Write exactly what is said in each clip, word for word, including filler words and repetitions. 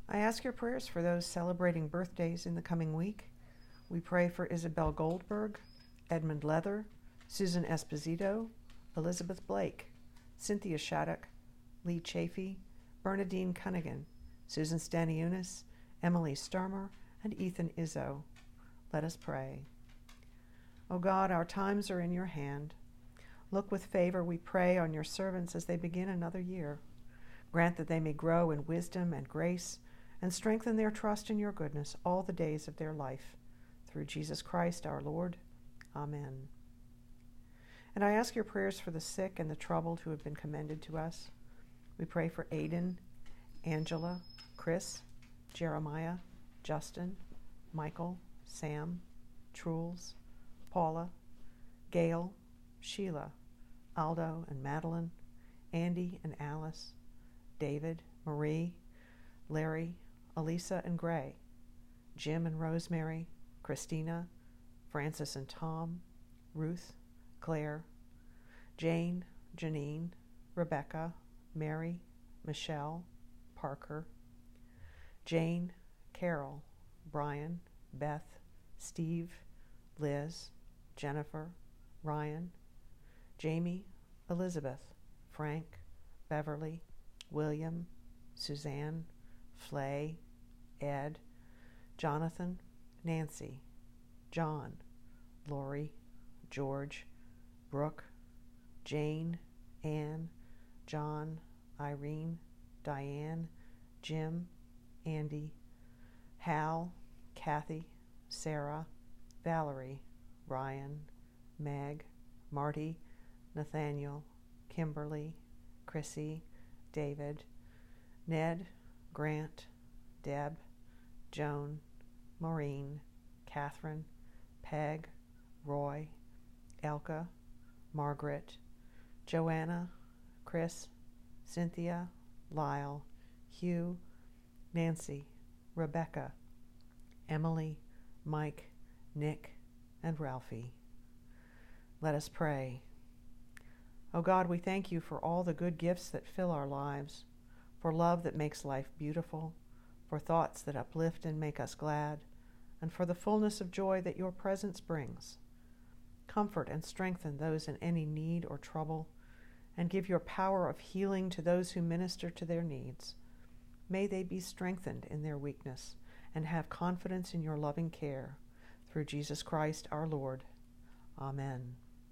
I ask your prayers for those celebrating birthdays in the coming week. We pray for Isabel Goldberg, Edmund Leather, Susan Esposito, Elizabeth Blake, Cynthia Shattuck, Lee Chafee, Bernadine Cunningham, Susan Staniunas, Emily Sturmer, and Ethan Izzo. Let us pray. O God, our times are in your hand. Look with favor, we pray, on your servants as they begin another year. Grant that they may grow in wisdom and grace and strengthen their trust in your goodness all the days of their life. Through Jesus Christ our Lord. Amen. And I ask your prayers for the sick and the troubled who have been commended to us. We pray for Aidan, Angela, Chris, Jeremiah, Justin, Michael, Sam, Truls, Paula, Gail, Sheila, Aldo and Madeline, Andy and Alice, David, Marie, Larry, Elisa and Gray, Jim and Rosemary, Christina, Francis and Tom, Ruth, Claire, Jane, Janine, Rebecca, Mary, Michelle, Parker, Jane, Carol, Brian, Beth, Steve, Liz, Jennifer, Ryan, Jamie, Elizabeth, Frank, Beverly, William, Suzanne, Flay, Ed, Jonathan, Nancy, John, Lori, George, Brooke, Jane, Anne, John, Irene, Diane, Jim, Andy, Hal, Kathy, Sarah, Valerie, Ryan, Meg, Marty, Nathaniel, Kimberly, Chrissy, David, Ned, Grant, Deb, Joan, Maureen, Catherine, Peg, Roy, Elka, Margaret, Joanna, Chris, Cynthia, Lyle, Hugh, Nancy, Rebecca, Emily, Mike, Nick, and Ralphie. Let us pray. O God, we thank you for all the good gifts that fill our lives, for love that makes life beautiful, for thoughts that uplift and make us glad, and for the fullness of joy that your presence brings. Comfort and strengthen those in any need or trouble, and give your power of healing to those who minister to their needs. May they be strengthened in their weakness and have confidence in your loving care. Through Jesus Christ our Lord. Amen.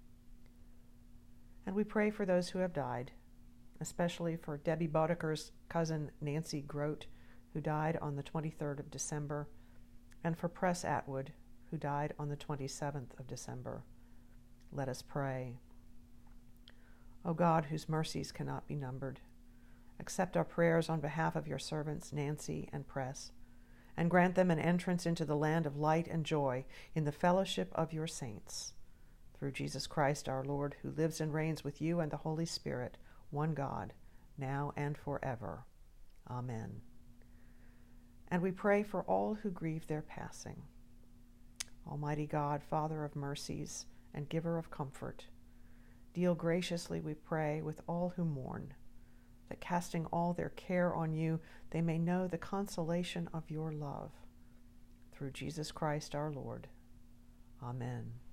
And we pray for those who have died, especially for Debbie Bodeker's cousin Nancy Grote, who died on the twenty-third of December, and for Press Atwood, who died on the twenty-seventh of December. Let us pray. O God, whose mercies cannot be numbered, accept our prayers on behalf of your servants Nancy and Press, and grant them an entrance into the land of light and joy in the fellowship of your saints. Through Jesus Christ our Lord, who lives and reigns with you and the Holy Spirit, one God, now and forever. Amen. And we pray for all who grieve their passing. Almighty God, Father of mercies and giver of comfort, deal graciously, we pray, with all who mourn, that casting all their care on you, they may know the consolation of your love. Through Jesus Christ our Lord. Amen.